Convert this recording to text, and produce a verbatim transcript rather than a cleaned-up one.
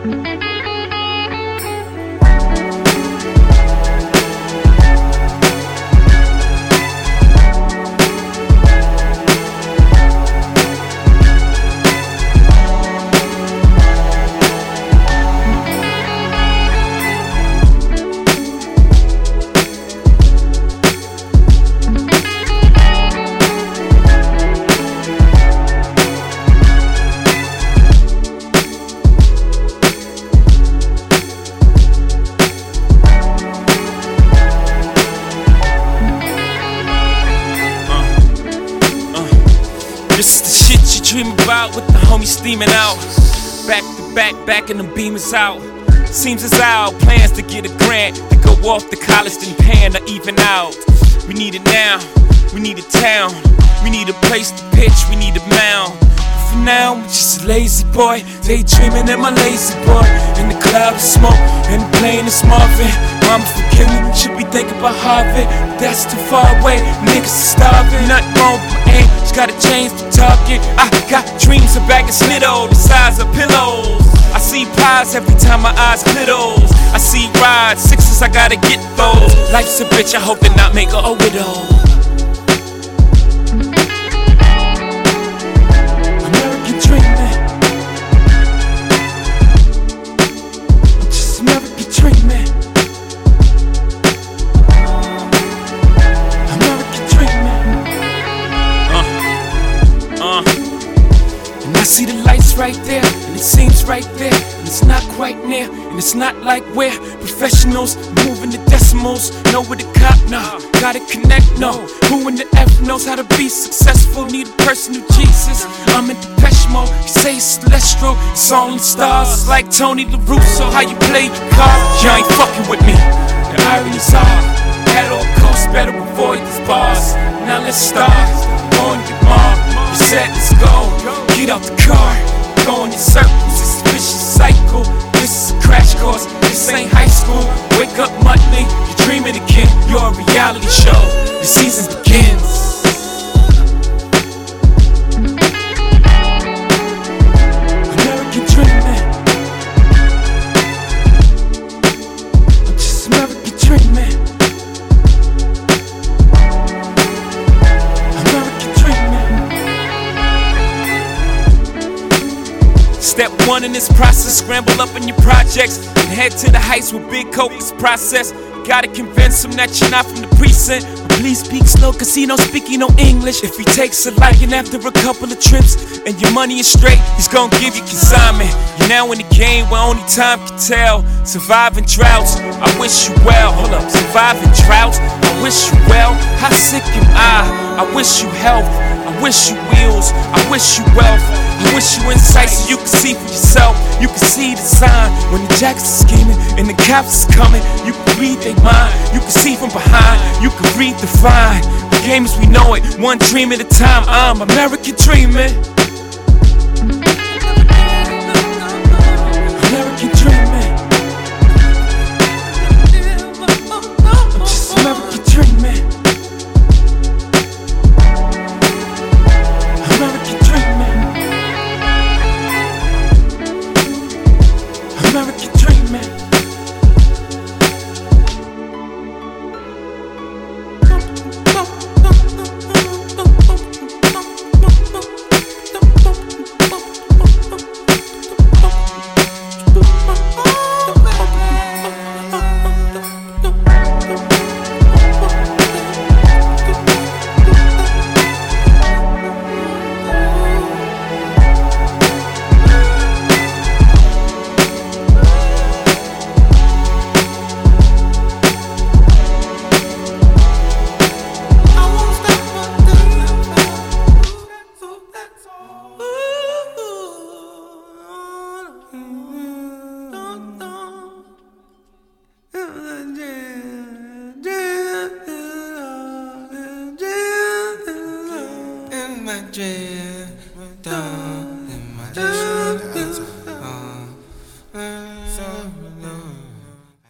This is the shit you dream about with the homies steaming out. Back to back, back and the beamers out. Seems as our plans to get a grant to go off to college, then paying to even out. We need it now, we need a town, we need a place to pitch, we need a mound. But for now, I'm just a lazy boy, daydreaming in my lazy boy. In the cloud of smoke, and the plane is Marvin. Mama forgive me, should be thinking about Harvard, but that's too far away, niggas are starving. Nothing wrong with my aim, just gotta change the target. I got dreams of bagging Snitto, the size of pillows. I see pies every time my eyes glitters. I see rides, sixes, I gotta get those. Life's a bitch, I hope to not make her a widow. American dreaming, I'm just American dreaming. American dreaming. Uh, uh. And I see the lights right there. It seems right there, and it's not quite near. And it's not like we're professionals, moving the decimals. Know where the cop, nah, gotta connect, no. Who in the F knows how to be successful? Need a personal Jesus, I'm in Depeche Mode. You say it's celestial, it's all in stars. It's like Tony LaRusso, how you play your cards. You ain't fucking with me, the irony's hard. At all costs, better avoid these bars. Now let's start, on your mark. You said let's go, get out the car. Going in circles, it's a vicious cycle. This is a crash course, this ain't high school. Wake up monthly, you're dreaming again. You're a reality show, the season begins. American dreaming, I'm just American dreaming. Step one in this process, scramble up in your projects and head to the heights with big Coke's process. Gotta convince him that you're not from the precinct. Please speak slow, cause he don't speak no English. If he takes a liking after a couple of trips and your money is straight, he's gonna give you consignment. You're now in the game where only time can tell. Surviving droughts, I wish you well. Hold up, surviving droughts, I wish you well. How sick am I? I wish you health. I wish you wheels, I wish you wealth. I wish you insight so you can see for yourself. You can see the sign when the jacks are scheming and the cops is coming. You can read their mind, you can see from behind. You can read the fine. The game as we know it, one dream at a time. I'm American dreaming. American dreaming. I'm just American dreaming. American dreaming. American dreaming. In my dream,